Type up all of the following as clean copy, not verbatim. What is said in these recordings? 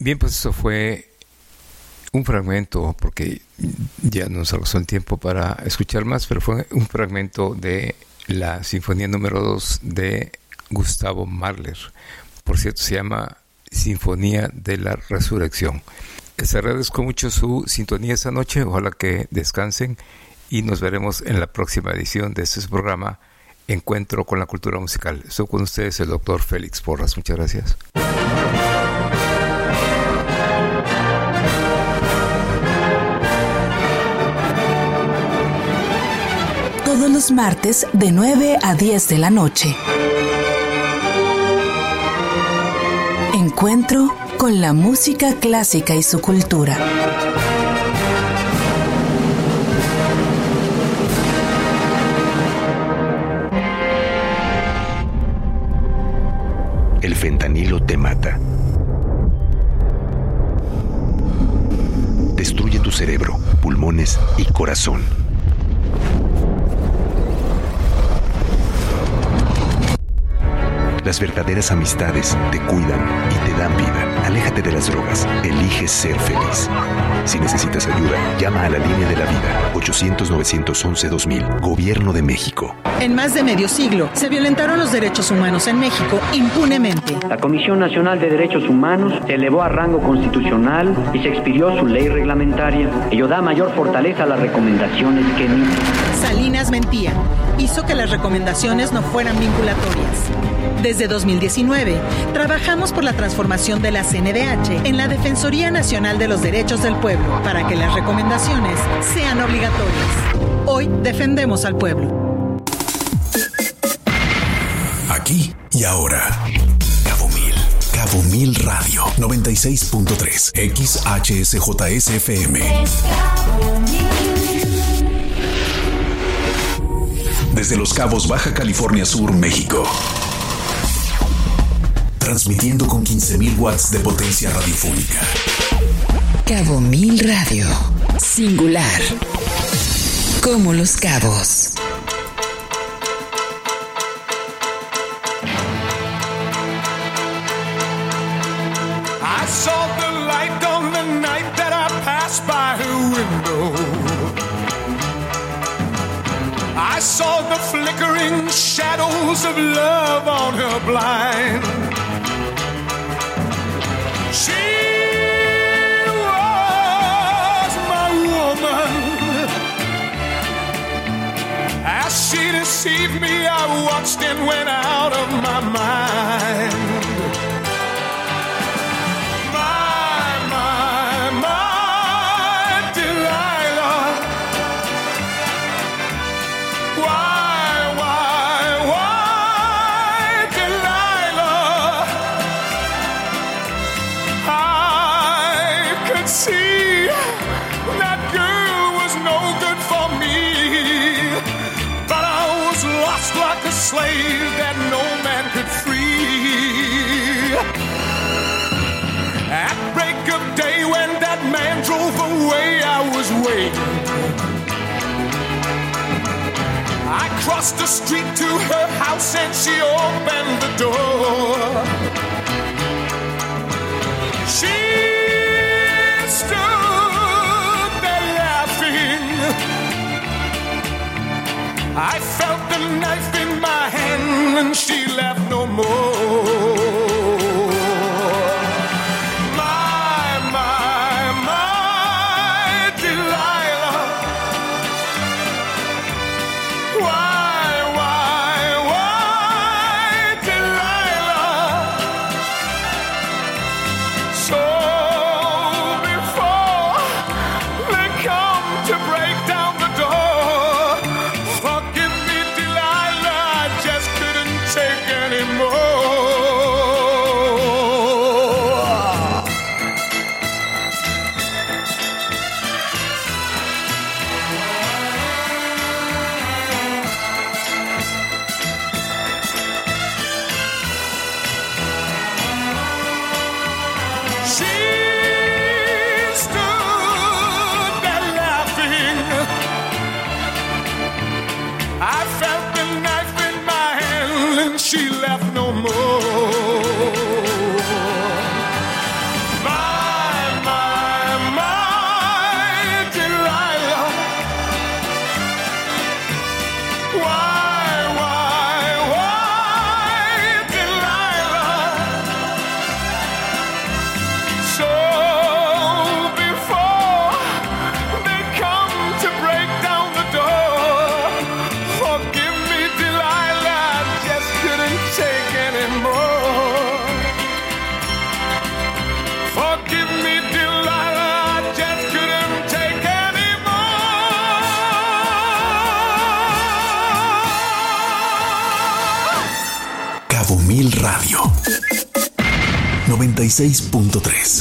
Bien, pues eso fue un fragmento, porque ya nos alcanzó el tiempo para escuchar más, pero fue un fragmento de la Sinfonía número 2 de Gustavo Mahler. Por cierto, se llama Sinfonía de la Resurrección. Les agradezco mucho su sintonía esta noche, ojalá que descansen y nos veremos en la próxima edición de este programa Encuentro con la Cultura Musical. Estoy con ustedes el doctor Félix Porras. Muchas gracias. Todos los martes de 9 a 10 de la noche. Encuentro con la música clásica y su cultura. El fentanilo te mata. Destruye tu cerebro, pulmones y corazón. Las verdaderas amistades te cuidan y te dan vida. Aléjate de las drogas. Elige ser feliz. Si necesitas ayuda, llama a la línea de la vida. 800-911-2000. Gobierno de México. En más de medio siglo, se violentaron los derechos humanos en México impunemente. La Comisión Nacional de Derechos Humanos se elevó a rango constitucional y se expidió su ley reglamentaria. Ello da mayor fortaleza a las recomendaciones que emite. Salinas mentía. Hizo que las recomendaciones no fueran vinculatorias. Desde 2019, trabajamos por la transformación de la CNDH en la Defensoría Nacional de los Derechos del Pueblo para que las recomendaciones sean obligatorias. Hoy defendemos al pueblo. Aquí y ahora. Cabo Mil Radio 96.3 XHSJSFM. Desde Los Cabos, Baja California Sur, México. Transmitiendo con 15,000 watts de potencia radiofónica. Cabo Mil Radio. Singular. Como Los Cabos. I saw the light on the night that I passed by her window. I saw the flickering shadows of love on her blind. She was my woman. As she deceived me, I watched and went out of my mind. Slave that no man could free. At break of day when that man drove away, I was waiting. I crossed the street to her house and she opened the door. She stood there laughing. I felt the knife in my hand and she laughed no more. My Delilah. Why, Delilah? So before they come to break down the door, forgive me, Delilah, I just couldn't take anymore. She stood there laughing. I felt the knife in my hand and she left no more. My Cabo Mil Radio 96.3.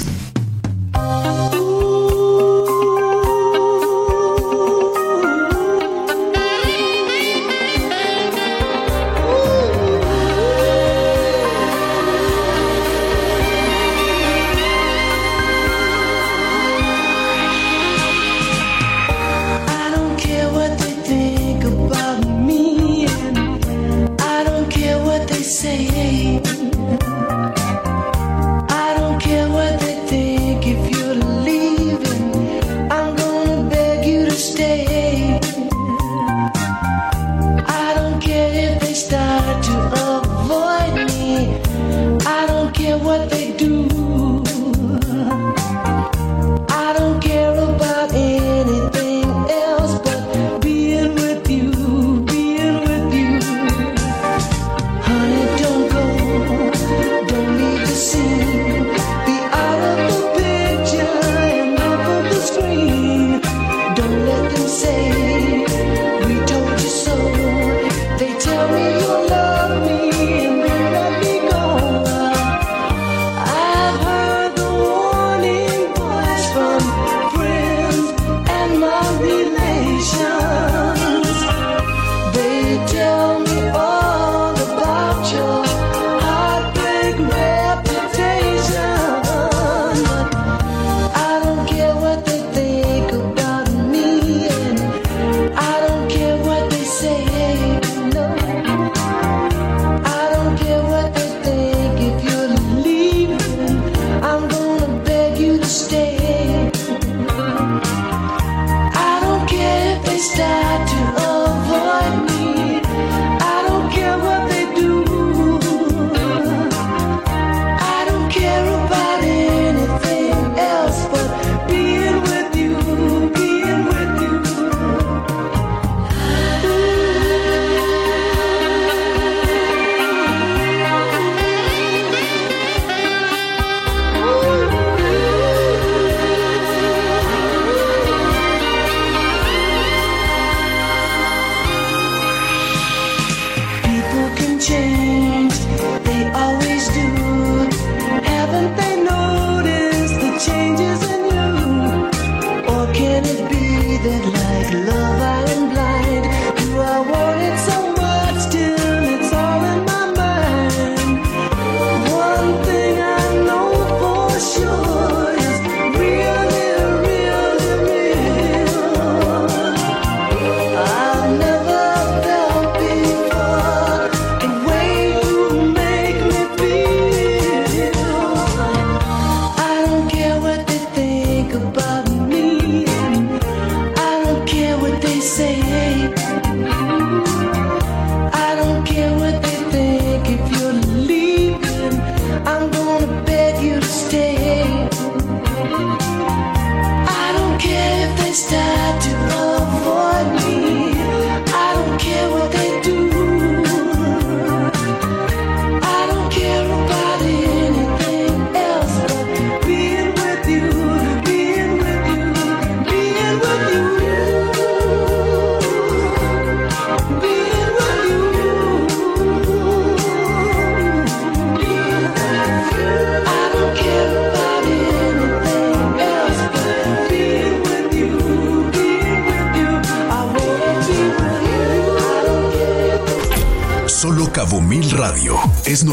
Cabo Mil Radio es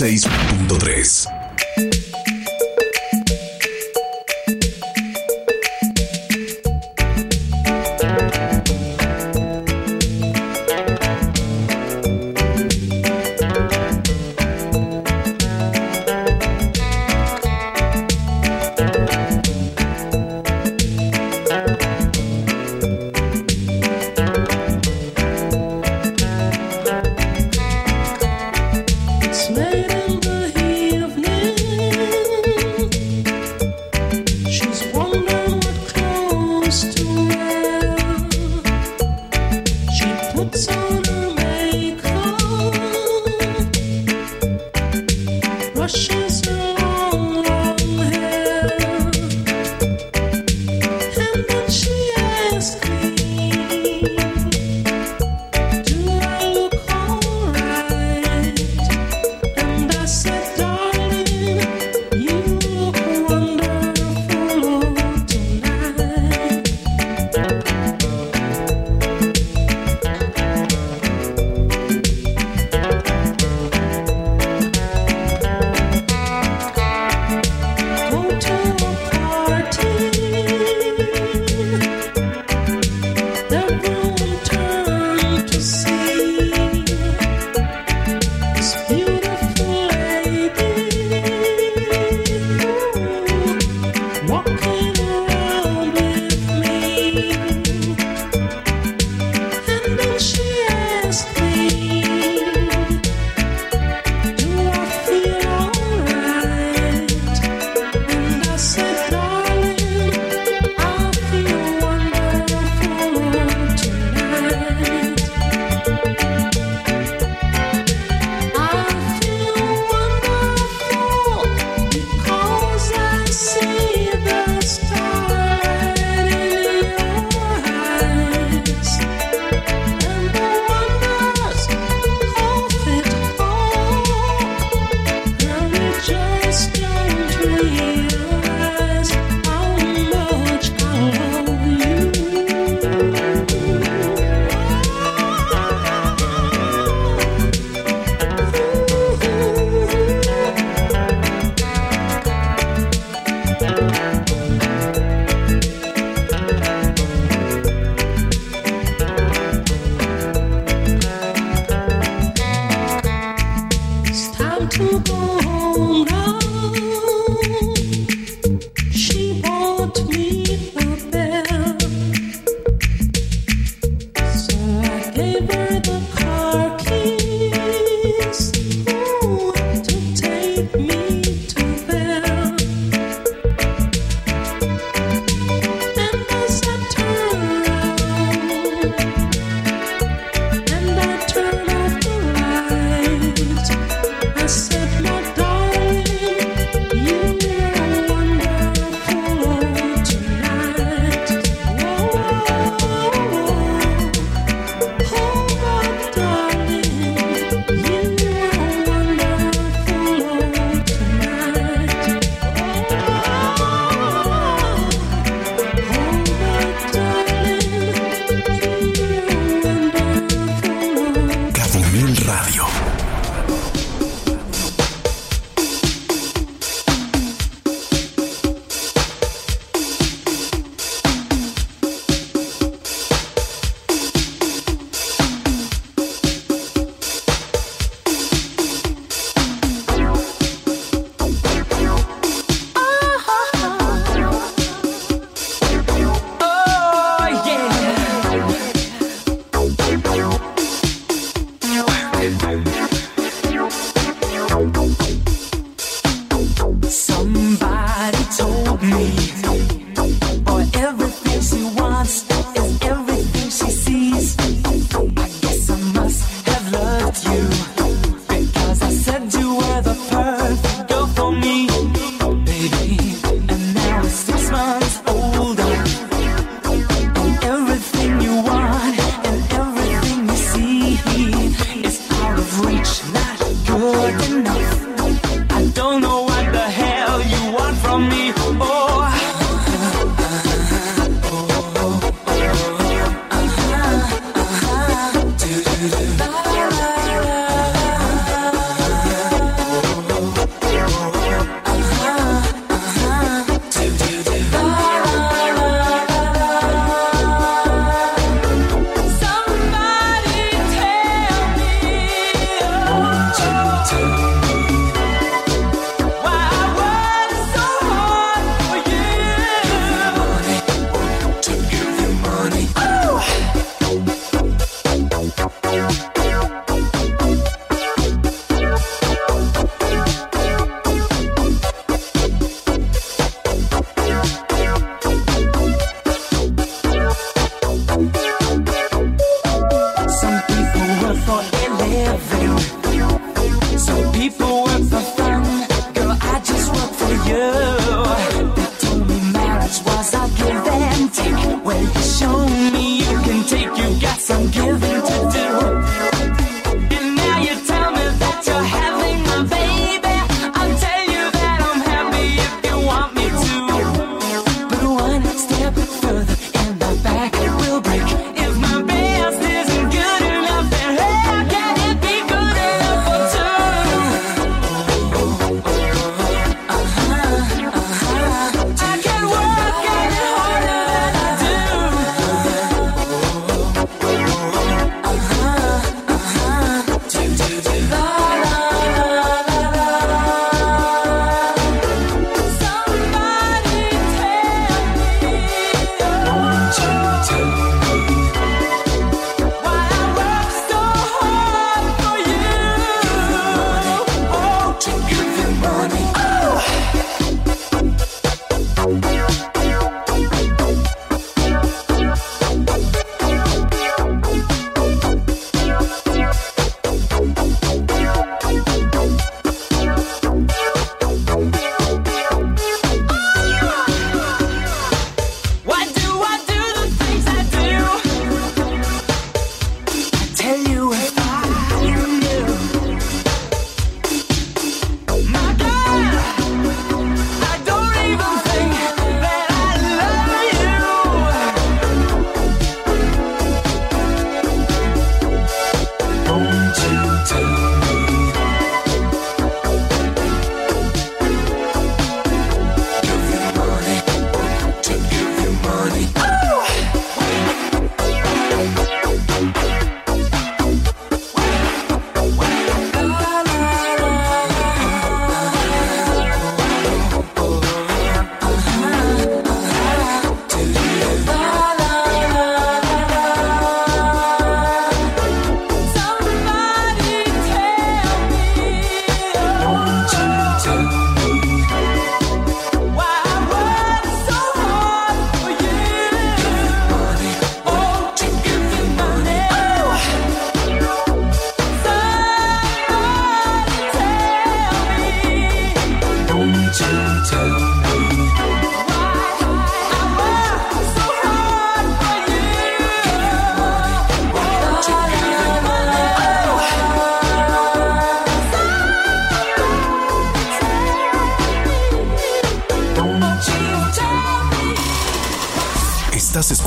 96.3.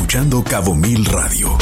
escuchando Cabo Mil Radio.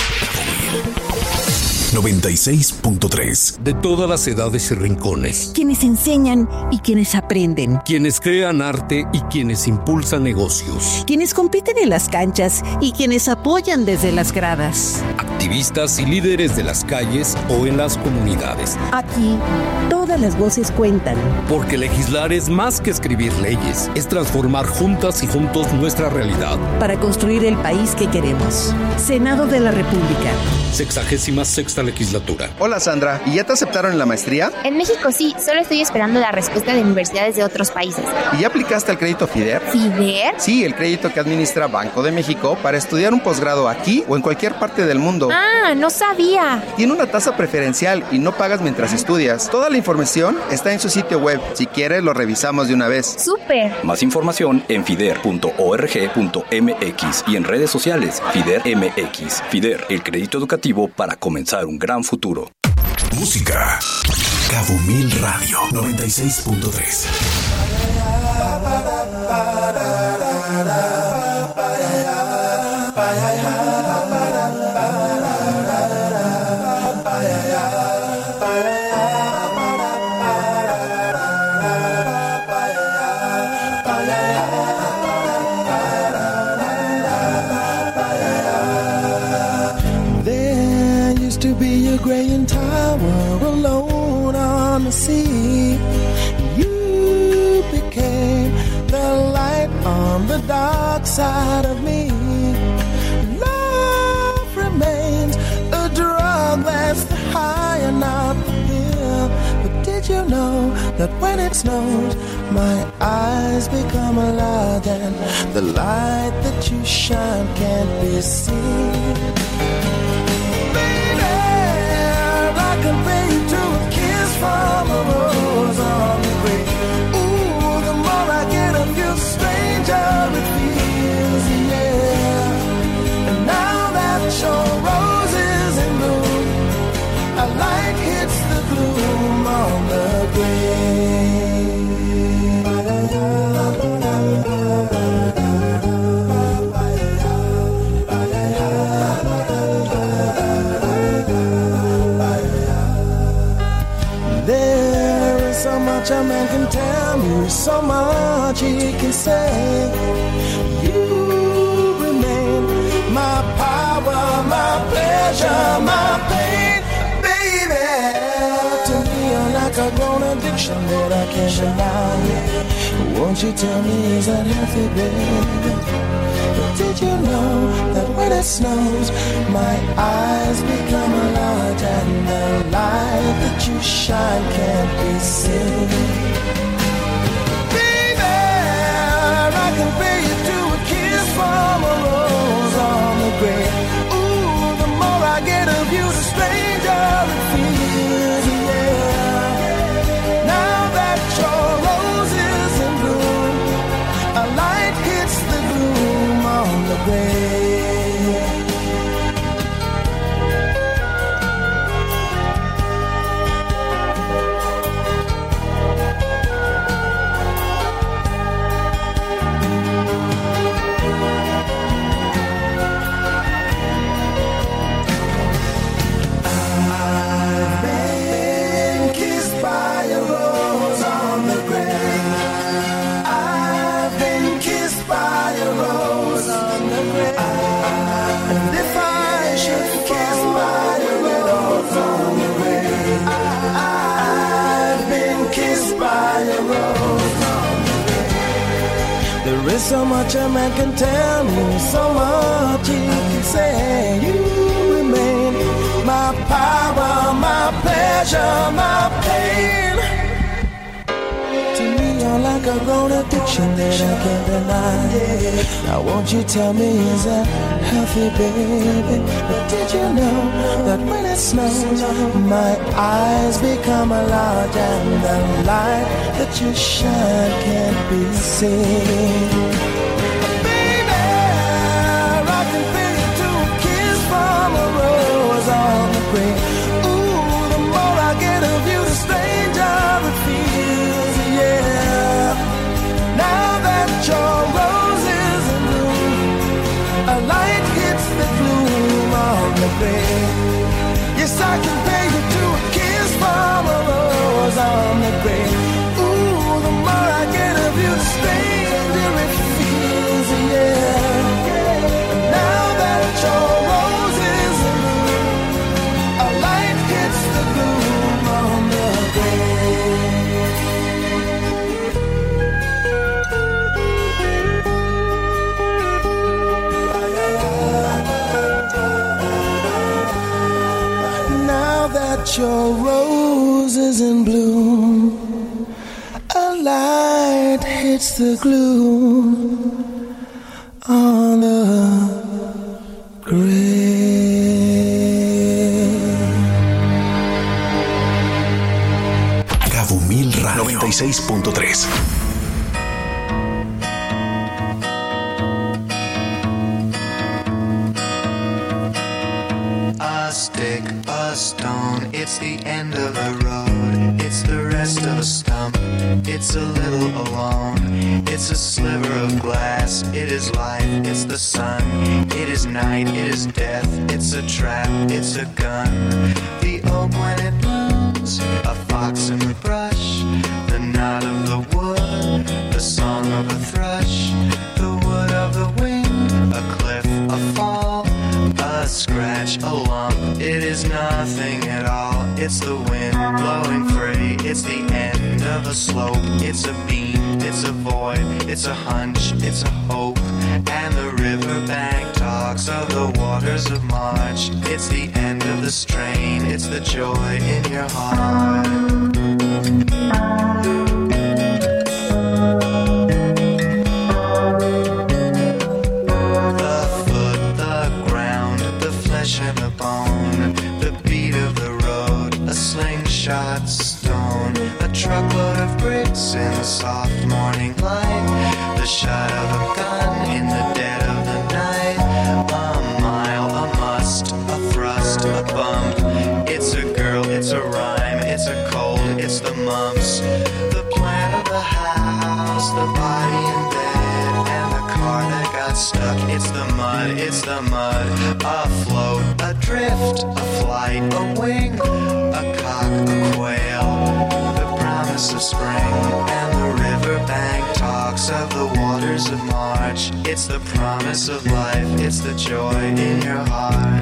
96.3. De todas las edades y rincones. Quienes enseñan y quienes aprenden. Quienes crean arte y quienes impulsan negocios. Quienes compiten en las canchas y quienes apoyan desde las gradas. Activistas y líderes de las calles o en las comunidades. Aquí, todas las voces cuentan. Porque legislar es más que escribir leyes. Es transformar juntas y juntos nuestra realidad. Para construir el país que queremos. Senado de la República. 66ª legislatura. Hola Sandra, ¿y ya te aceptaron en la maestría? En México sí, solo estoy esperando la respuesta de universidades de otros países. ¿Y ya aplicaste al crédito FIDER? ¿FIDER? Sí, el crédito que administra Banco de México para estudiar un posgrado aquí o en cualquier parte del mundo. Ah, no sabía. Tiene una tasa preferencial y no pagas mientras estudias. Toda la información está en su sitio web. Si quieres, lo revisamos de una vez. ¡Súper! Más información en fider.org.mx y en redes sociales FIDER MX. FIDER, el crédito educativo para comenzar un gran futuro. Música. Cabo Mil Radio 96.3. Graying tower alone on the sea. You became the light on the dark side of me. Love remains a drug that's the high and not the pill. But did you know that when it snows, my eyes become a lot and the light that you shine can't be seen? I compare you to a kiss from a rose on the grave. Ooh, the more I get of you, the stranger it feels, yeah. And now that your rose is in bloom, a light hits the gloom on the grave. So much a man can tell me, so much he can say. You remain my power, my pleasure, my pain, baby. To me, you're like a grown addiction that I can't deny. Won't you tell me, is that healthy, baby? But did you know that when it snows, my eyes become a lot and the light that you shine can't be seen? Baby, I compare you to a kiss from a rose on the grave. Ooh, the more I get of you, the stranger it feels, yeah. Now that your rose is in bloom, a light hits the gloom on the grave. There is so much a man can tell me, so much he can say. You remain my power, my pleasure, my pain. To me, you're like a grown addiction that I can't deny. Now won't you tell me, is that healthy, baby? But did you know that when it snows, my eyes become a large and the light that you shine can't be seen? Baby, I can feel you to a kiss from a rose on the grave. Ooh, the more I get of you, the stranger it feels, yeah. Now that your rose is in bloom, a light hits the I compare you to a kiss from a rose on the grave. Ooh, the more I get of you, the stranger it feels, yeah. Now that your rose is in bloom, a light hits the gloom on the grave. Your rose is in bloom, a light hits the gloom on the grave. Cabo Mil Radio 96.3. A stick, a stone, it's the end of the road. It's the rest of a stump, it's a little alone. It's a sliver of glass, it is life, it's the sun. It is night, it is death, it's a trap, it's a gun. The oak when it blooms, a fox in the brush. The knot of the wood, the song of a thrush. The wood of the wind, a cliff, a fall. A scratch, a lump, it is nothing at all. It's the wind blowing free, it's the end of a slope. It's a beam, it's a void, it's a hunch, it's a hope. And the riverbank talks of the waters of March. It's the end of the strain, it's the joy in your heart. And a bone, the beat of the road, a slingshot stone, a truckload of bricks in the soft morning light, the shot of a gun in the dead of the night, a mile, a must, a thrust, a bump. It's a girl, it's a rhyme, it's a cold, it's the mumps, the plan of the house, the body in bed, and the car that got stuck. It's the mud, it's the mud, a float, adrift, a flight, a wing, a cock, a quail, the promise of spring, and the riverbank talks of the waters of March. It's the promise of life, it's the joy in your heart.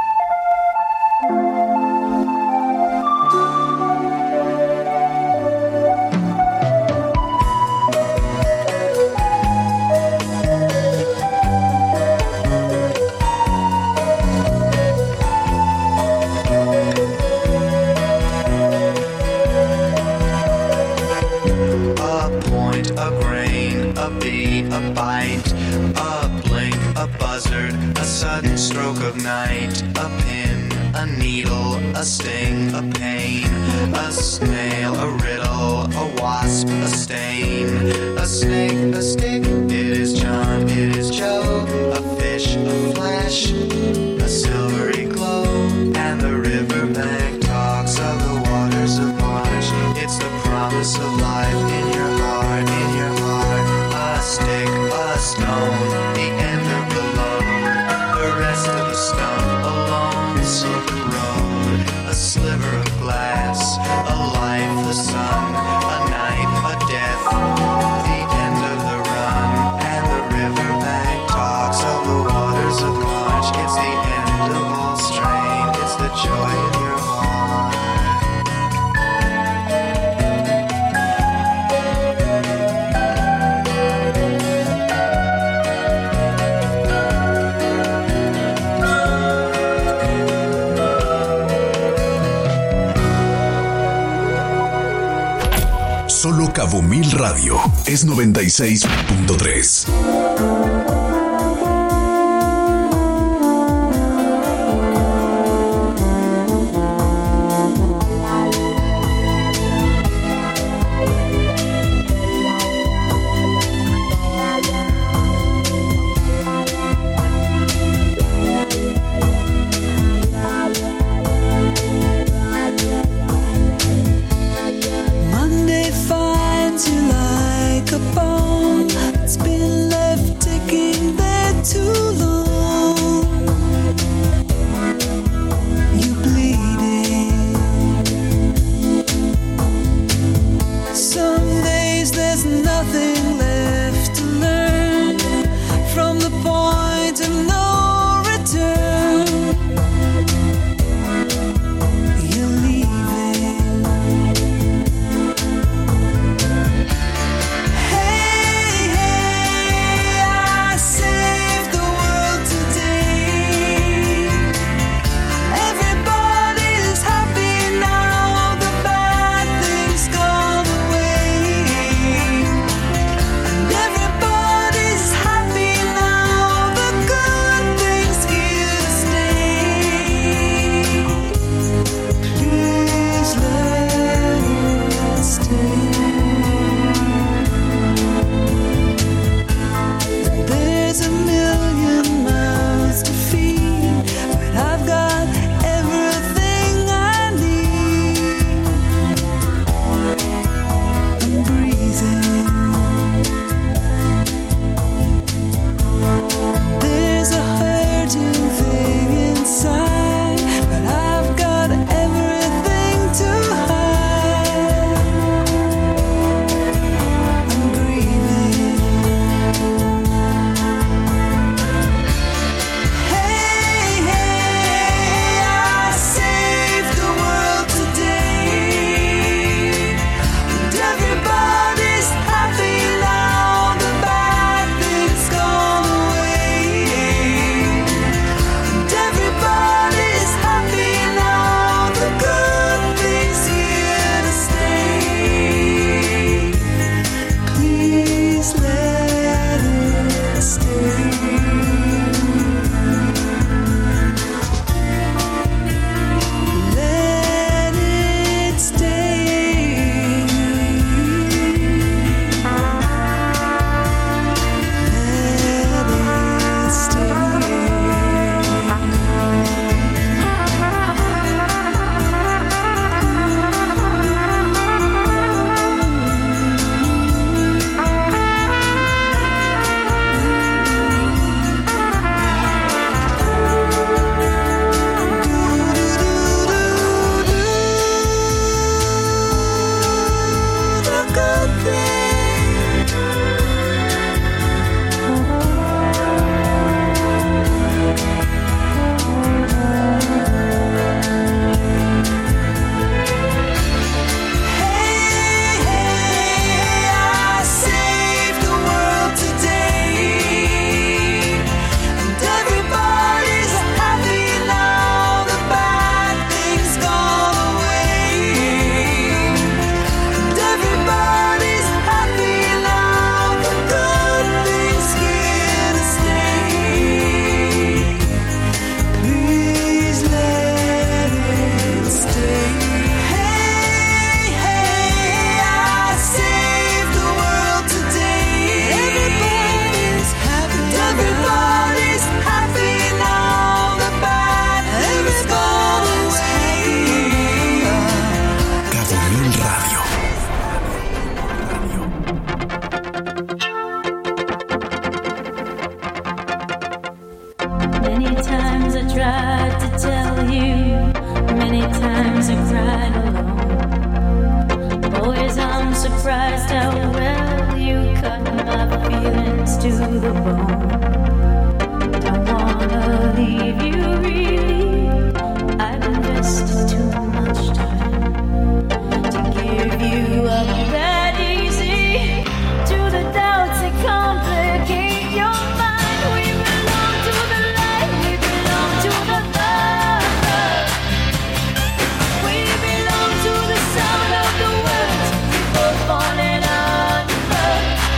A bite, a blink, a buzzard, a sudden stroke of night, a pin, a needle, a sting, a pain, a snail, a riddle, a wasp, a stain, a snake, a stick, it is John, it is Joe, a fish, a flash, a silvery glow, and the riverbank talks of the waters of March. It's the promise of life in your heart, in your heart. A stick, a stone, the end of the load, the rest of the stump, a lonesome road, a sliver of glass, a life, the sun, a night, a death, the end of the run, and the riverbank talks of the waters of March. It's the end of all strain, it's the joy in your heart. Solo Cabo Mil Radio es 96.3. Monday finds you like a bomb that's been left ticking surprised how well you cut my feelings to the bone. Don't wanna leave you really. I've invested too much time to give you up that easy. To the doubts that complicate your mind. We belong to the light, we belong to the love. We belong to the sound of the words we both falling under.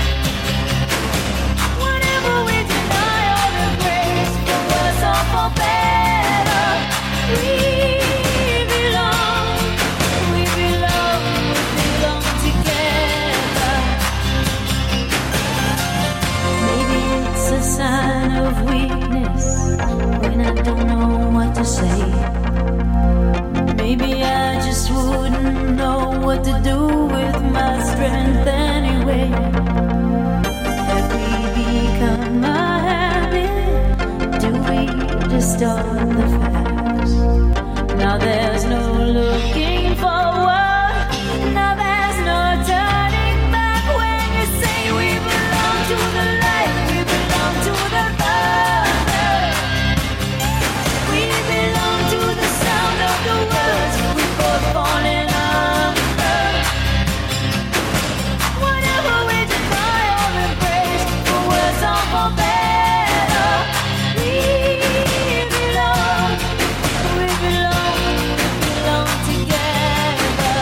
Whenever we deny all the grace, for worse or for better, we belong together. Maybe it's a sign of weakness when I don't know what to say. Maybe I just wouldn't know what to do with my strength anyway. Have we become a habit? Do we distort the facts? Now there's no looking forward. Now there's no turning back. When you say we belong to the light, we belong to the other. We belong to the sound of the words we both falling under. Whenever we deny all embrace, for worse or for better, we belong together.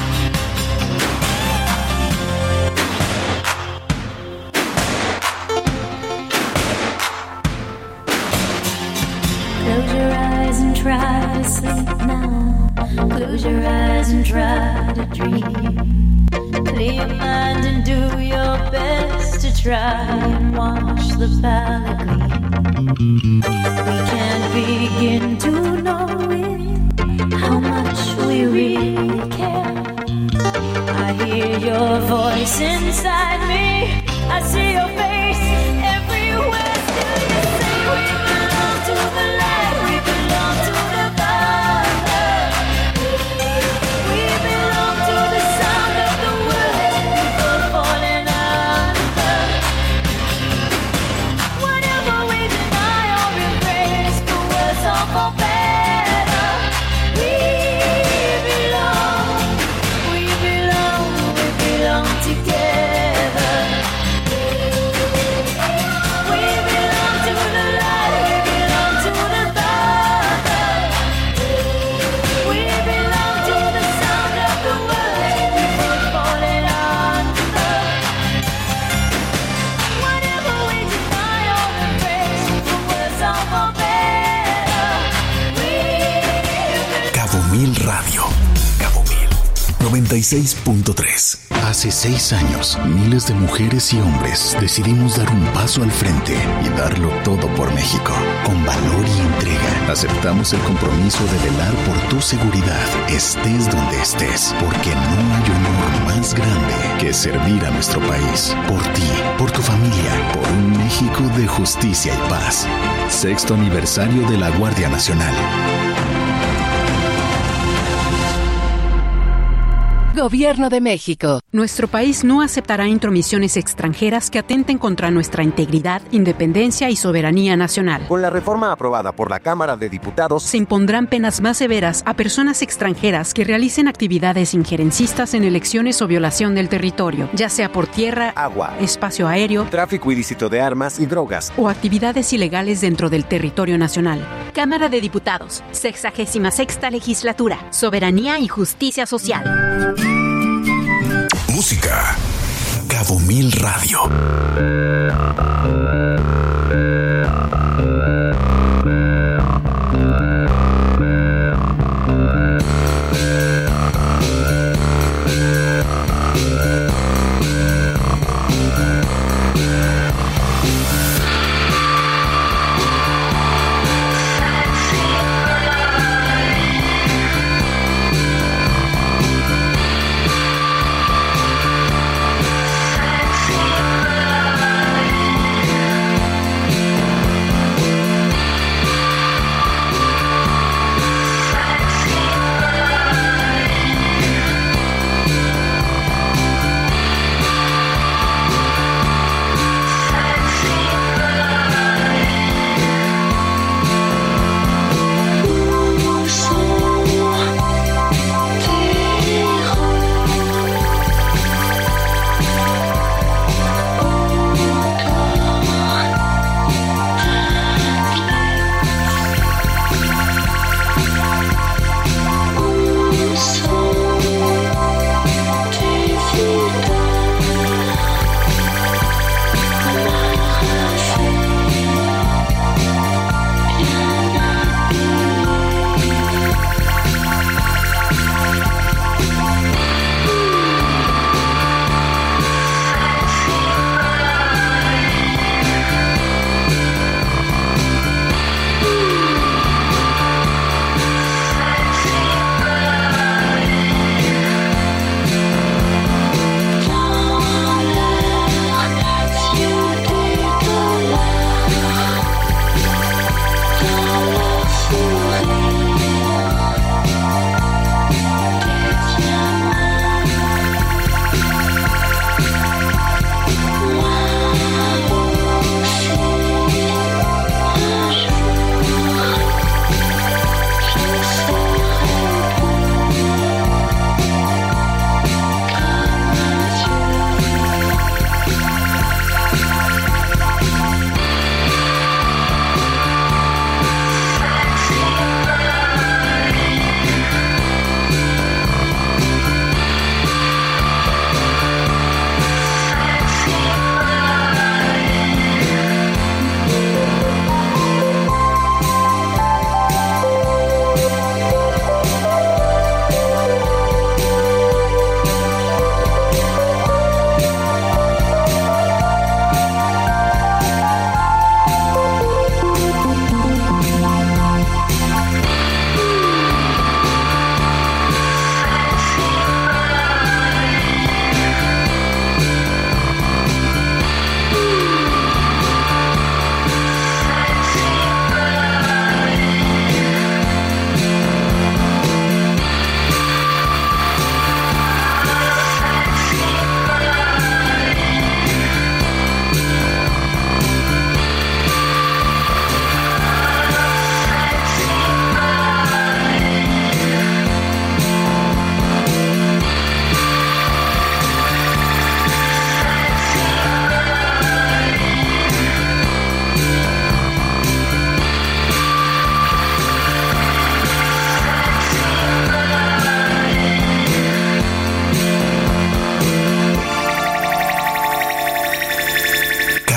Close your eyes and try to sleep now. Close your eyes and try to dream. Clear your mind and do your best to try and wash the palate clean. We can't begin to know it, how much we really care. I hear your voice inside me. I see your face everywhere. Still you say we belong to the light, we belong to the other. We belong to the sound of the words we both falling under. Whenever we deny or embrace, for worse or for better, we belong together. We belong to the light, we belong to the other. We belong to the sound of the words we both falling under. Whenever we deny or embrace, for worse or for better, we belong. Cabo Mil Radio. Cabo Mil 96.3. Hace 6 años, miles de mujeres y hombres decidimos dar un paso al frente y darlo todo por México. Con valor y entrega, aceptamos el compromiso de velar por tu seguridad, estés donde estés, porque no hay honor más grande que servir a nuestro país. Por ti, por tu familia, por un México de justicia y paz. 6º aniversario de la Guardia Nacional. Gobierno de México. Nuestro país no aceptará intromisiones extranjeras que atenten contra nuestra integridad, independencia y soberanía nacional. Con la reforma aprobada por la Cámara de Diputados, se impondrán penas más severas a personas extranjeras que realicen actividades injerencistas en elecciones o violación del territorio, ya sea por tierra, agua, espacio aéreo, tráfico ilícito de armas y drogas, o actividades ilegales dentro del territorio nacional. Cámara de Diputados, 66ª Legislatura, Soberanía y Justicia Social. Música. Cabo Mil Radio.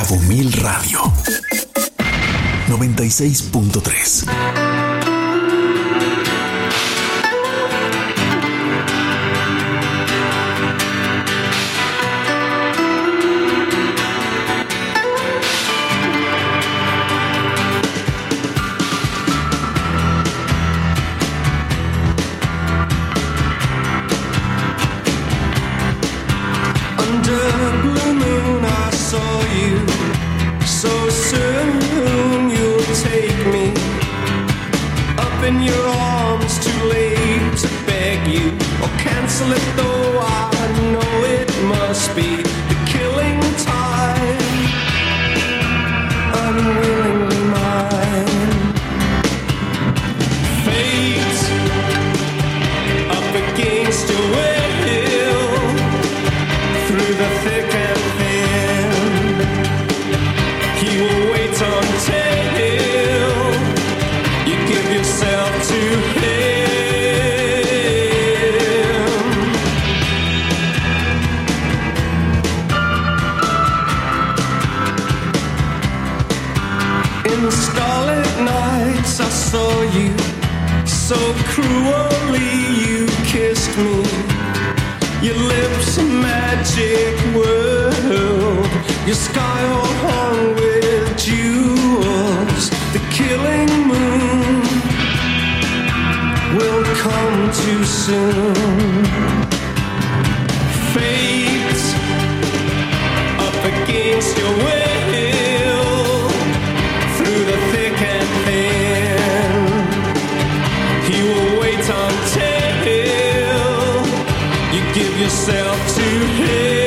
Nuevo Mil Radio 96.3. In your arms, too late to beg you or cancel it, though I know it must be the killing time, unwillingly mine. Fate up against your will, through the thick and thin, he will wait until yourself to him. In the starlit nights I saw you, so cruelly you kissed me. Your lips a magic world, your sky all hung with jewels. The killing moon will come too soon. Fate up against your will, through the thick and thin, he will wait until you give yourself to him.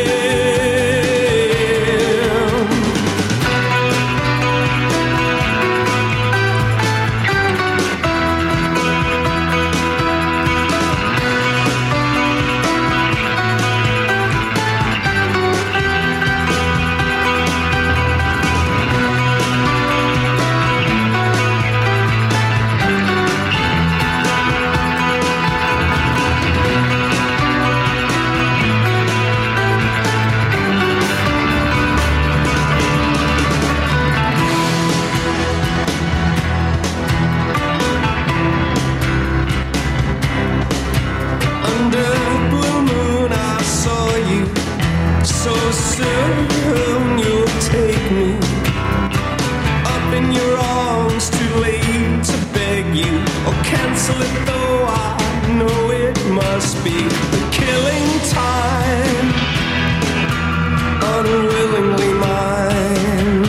Soon you'll take me up in your arms, too late to beg you or cancel it, though I know it must be the killing time, unwillingly mine.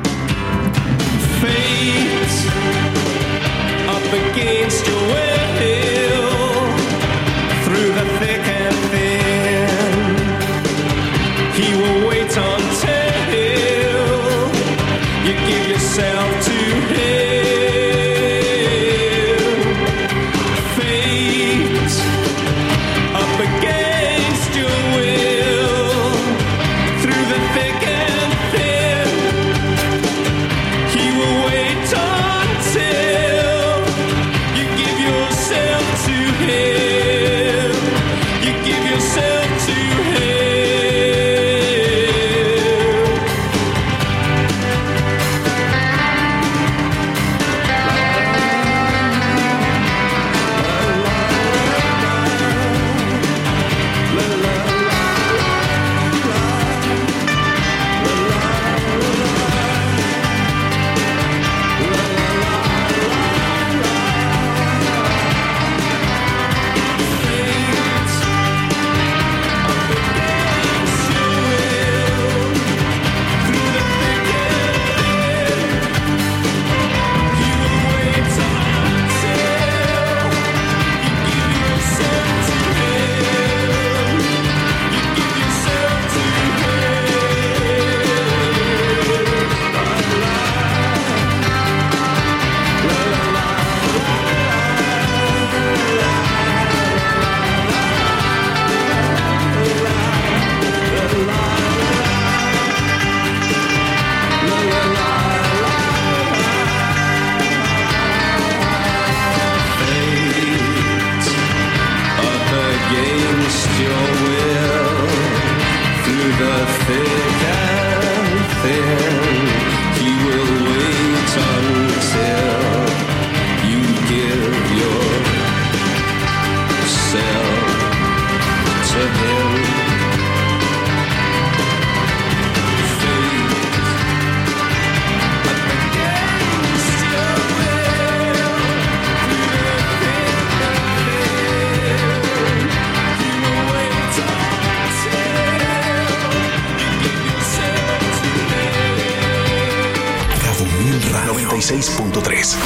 Fate up against your will, through the thick and thin, he will wait until you give yourself to him. Fate up against your will, through the thick and thin, he will wait until you give yourself to him. You give yourself to him. Your will, through the thick and thin, 96.3.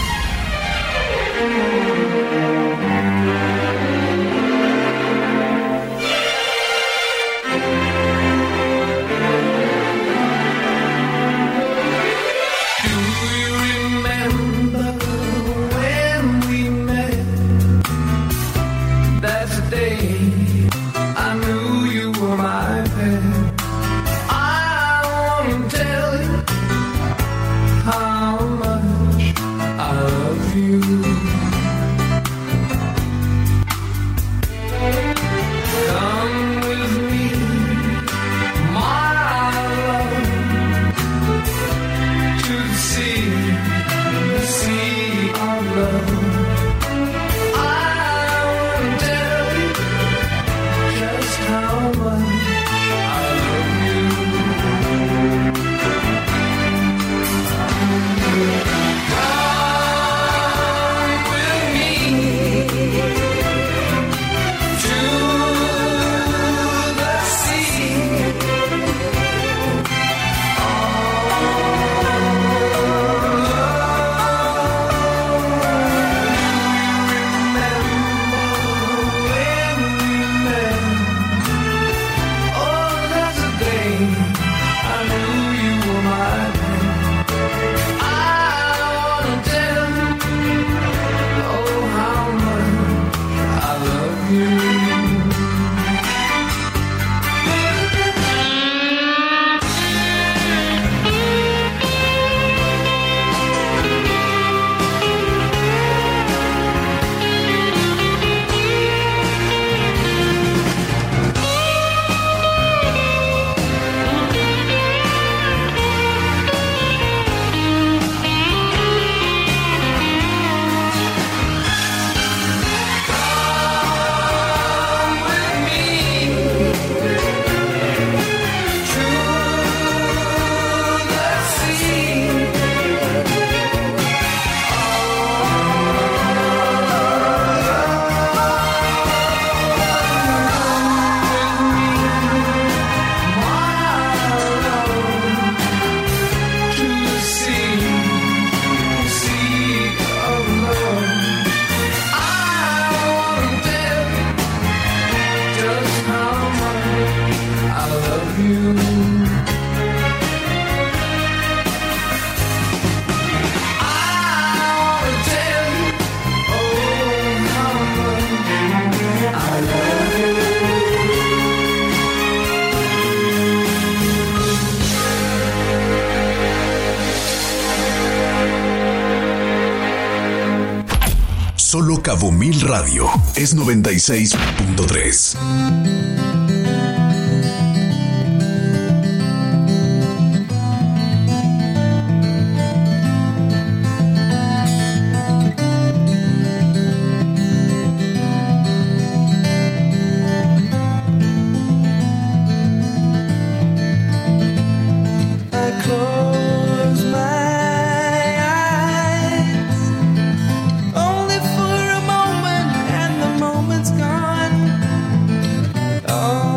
Solo Cabo Mil Radio es 96.3. Oh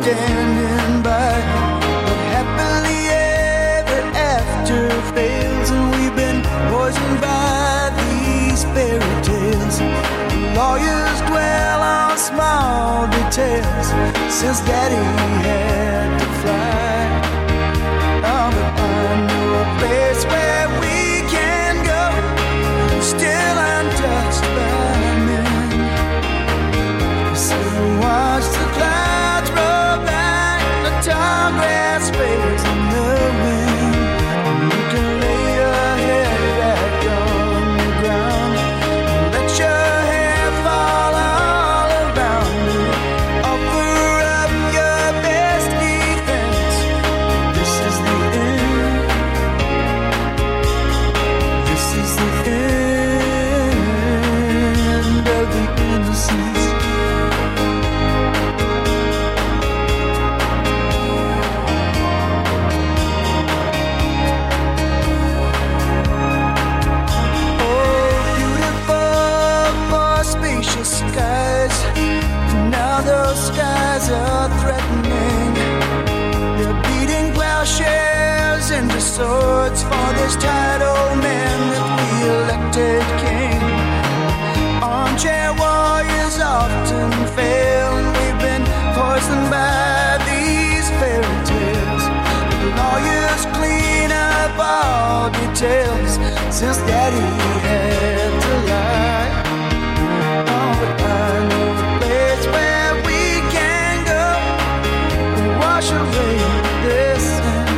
standing by. But happily ever after fails, and we've been poisoned by these fairy tales. Lawyers dwell on small details since Daddy had to fly. Oh, but I know a place where we can go, still untouched by men. So watch the clouds roll back, the tall grass waves in the wind. You can lay your head back on the ground, let your hair fall all around you. Offer up your best defense. This is the end. This is the end of the innocence. Skies. Now those skies are threatening. They're beating plowshares into swords for this tired old man that we elected king. Armchair warriors often fail, and we've been poisoned by these fairy tales. The lawyers clean up all details since Daddy had to lie. But I know a place where we can go and wash away this sin.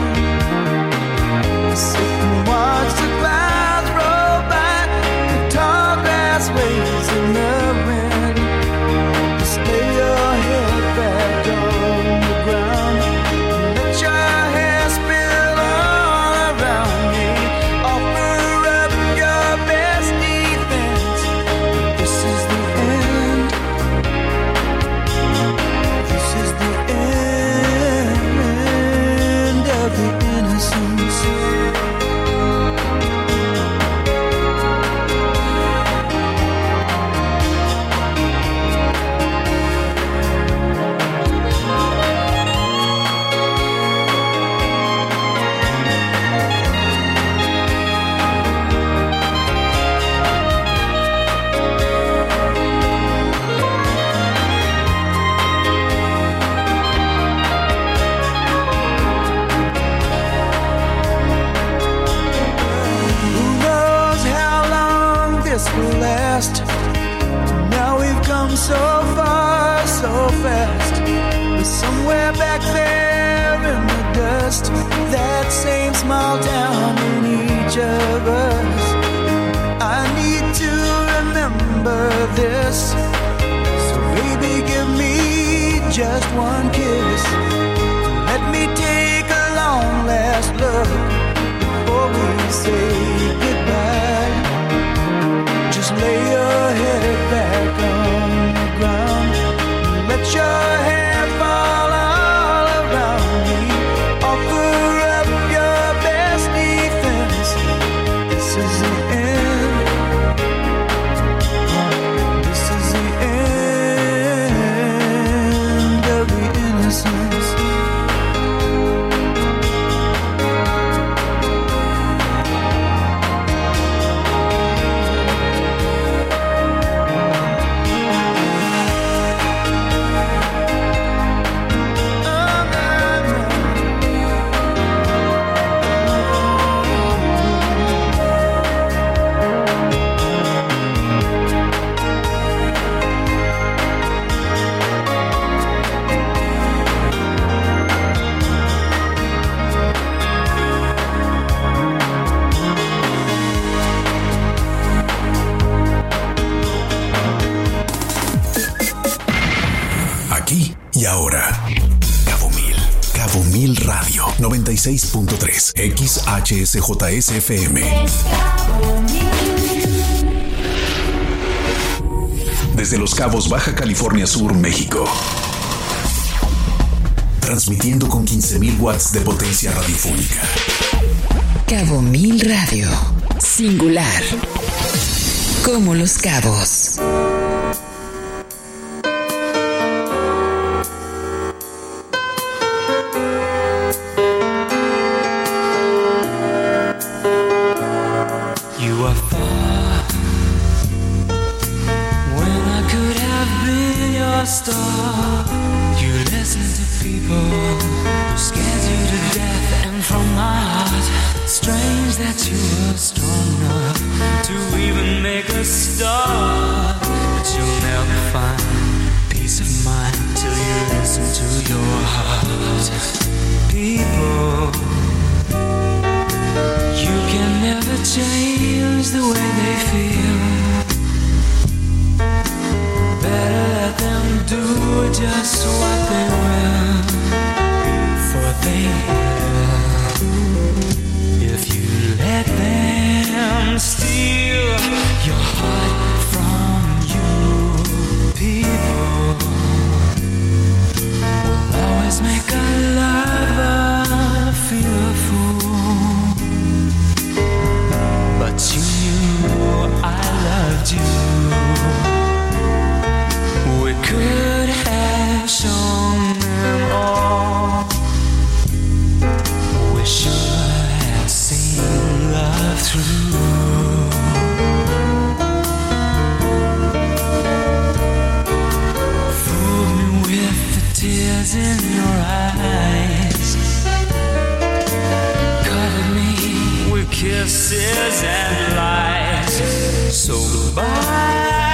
Sit and watch the clouds roll by, the tall grass waves in the wind. Just lay your head back on the ground, let your hair spill all around me. Offer up your best defense. This is the end. This is the end of the innocence. Will last. Now we've come so far, so fast. But somewhere back there in the dust, that same small town in each of us. I need to remember this. So baby, give me just one kiss. Let me take a long last look before we say goodbye. Just lay your head back on the ground, let your hair fall all around me. Offer up your best defense. This is the end. This is the end of the innocence. Y ahora, Cabo Mil Radio 96.3 XHSJSFM. Desde Los Cabos, Baja California Sur, México. Transmitiendo con 15.000 watts de potencia radiofónica. Cabo Mil Radio. Singular. Como Los Cabos. listen to people who scared you to death, and from my heart, strange that you were strong enough to even make a start. But you'll never find peace of mind till you listen to your heart. People, you can never change the way they feel. Better let them do just what they will, for they will. If you let them steal your heart from you, people will always make a lover feel a fool. But you knew I loved you. We could have shown them all. We should have seen love through. Fooled me with the tears in your eyes, covered me with kisses and lies. So goodbye.